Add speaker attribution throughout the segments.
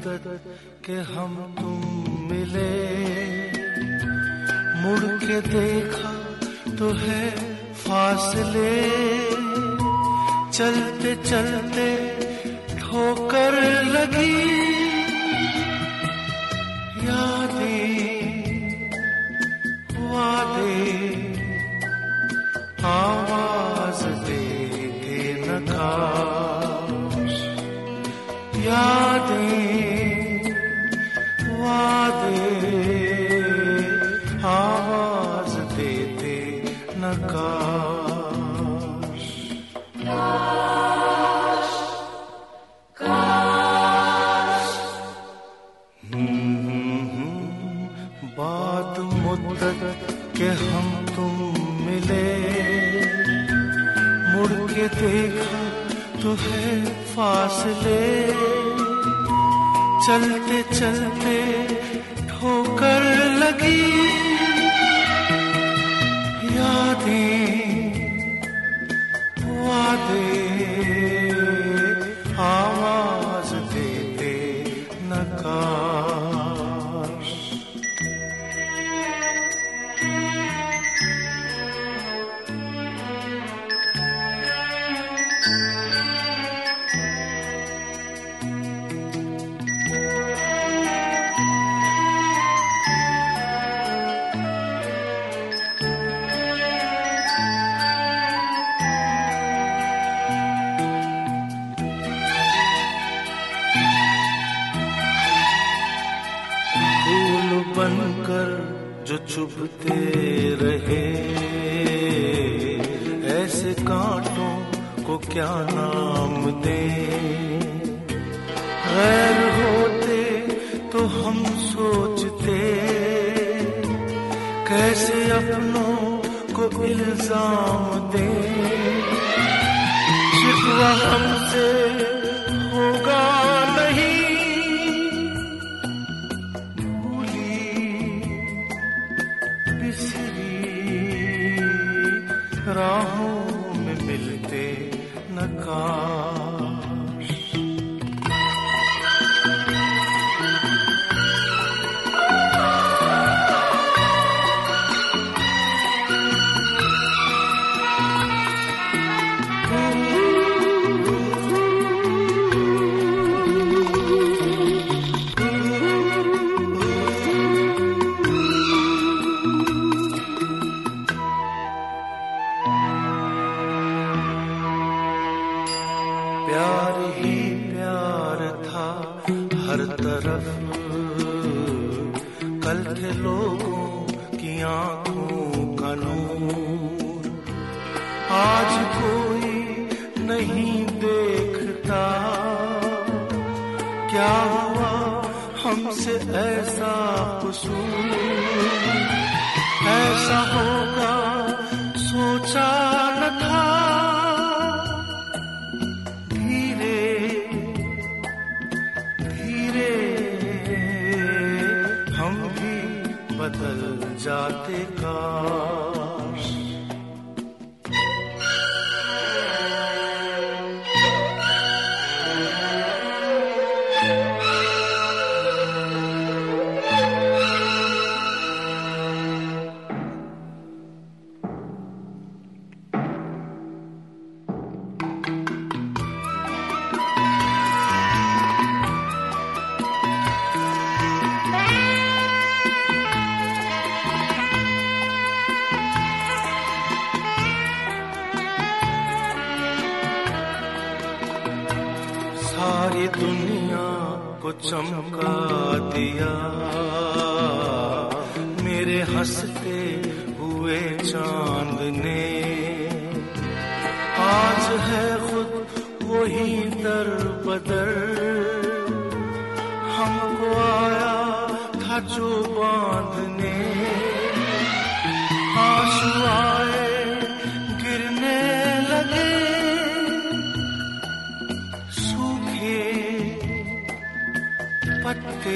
Speaker 1: मुद्दत के हम तुम मिले, मुड़ के देखा तो है फासले, चलते चलते ठोकर लगी यादें वादे आवाज देते नकाश, यादें वादे आवाज देते नकाश। काश काश बाद मुद्दत के हम तुम मिले, मुड़ के देखा तो है फासले, चलते चलते ठोकर लगी यादें वादे आवाज देते नकाश। बनकर जो चुभते रहे, ऐसे कांटों को क्या नाम दें। गैर होते तो हम सोचते कैसे अपनों को इल्जाम दें। शिकवा हमसे होगा नहीं, राहों में मिलते नकाश। प्यार ही प्यार था हर तरफ, कल थे लोगों की आंखों का नूर। आज कोई नहीं देखता क्या हुआ हमसे ऐसा कसूर। ऐसा होगा सोचा न था, बदल जाते काश। सारी दुनिया को चमका दिया मेरे हंसते हुए चांद ने। आज है खुद वही दर बदर, हमको आया था जो बांधने। आंसू आए गिरने लगे, पत्ते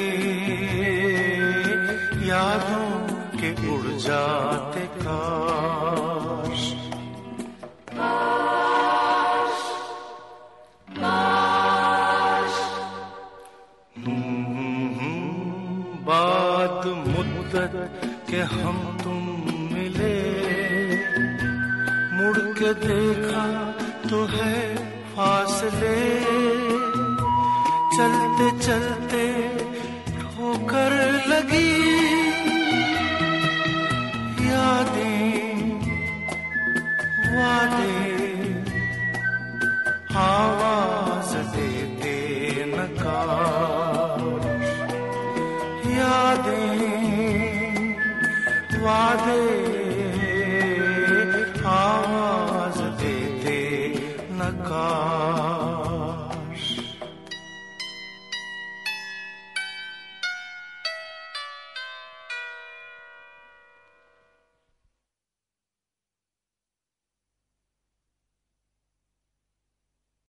Speaker 1: यादों के उड़ जाते काश। काश काश हम तुम मिले, मुड़ के देखा तो है फासले, चलते चलते ठोकर लगी, यादें वादे आवाज देते नकार, यादें वादे आवाज देते नकार।